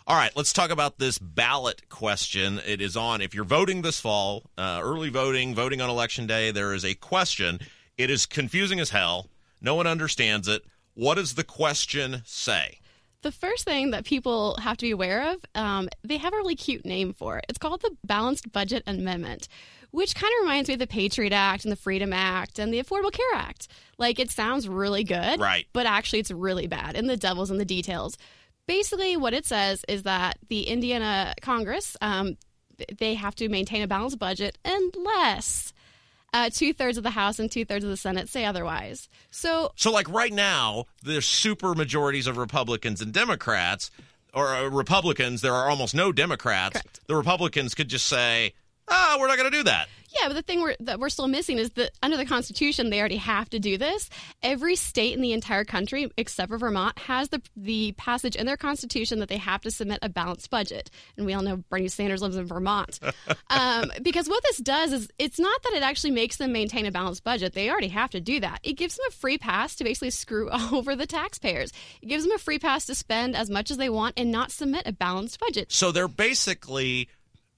All right, let's talk about this ballot question. It is on, if you're voting this fall, early voting on Election Day, there is a question. It is confusing as hell. No one understands it. What does the question say? The first thing that people have to be aware of, they have a really cute name for it. It's called the Balanced Budget Amendment, which kind of reminds me of the Patriot Act and the Freedom Act and the Affordable Care Act. Like, it sounds really good, right? But actually it's really bad, and the devil's in the details. Basically, what it says is that the Indiana Congress, they have to maintain a balanced budget unless 2/3 of the House and 2/3 of the Senate say otherwise. So like right now, there's super majorities of Republicans and Democrats, or Republicans. There are almost no Democrats. Correct. The Republicans could just say, we're not going to do that. Yeah, but the thing that we're still missing is that under the Constitution, they already have to do this. Every state in the entire country, except for Vermont, has the passage in their Constitution that they have to submit a balanced budget. And we all know Bernie Sanders lives in Vermont. Because what this does is, it's not that it actually makes them maintain a balanced budget. They already have to do that. It gives them a free pass to basically screw over the taxpayers. It gives them a free pass to spend as much as they want and not submit a balanced budget. So they're basically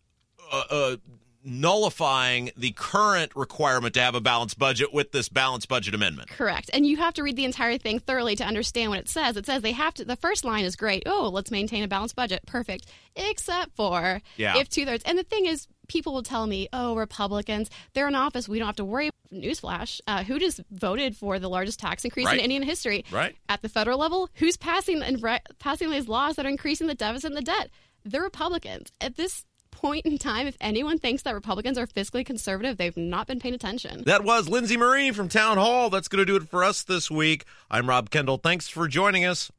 nullifying the current requirement to have a balanced budget with this balanced budget amendment. Correct. And you have to read the entire thing thoroughly to understand what it says. It says they have to, the first line is great. Oh, let's maintain a balanced budget. Perfect. Except for if 2/3. And the thing is, people will tell me, Republicans, they're in office. We don't have to worry. Newsflash, who just voted for the largest tax increase in Indian history? Right. At the federal level, who's passing these laws that are increasing the deficit and the debt? The Republicans. At this point in time, if anyone thinks that Republicans are fiscally conservative, they've not been paying attention. That was Lindsay Marie from Town Hall. That's going to do it for us this week. I'm Rob Kendall. Thanks for joining us.